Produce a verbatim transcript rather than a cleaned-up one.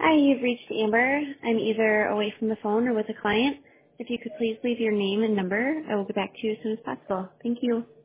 Hi, you've reached Amber. I'm either away from the phone or with a client. If you could please leave your name and number, I will get back to you as soon as possible. Thank you.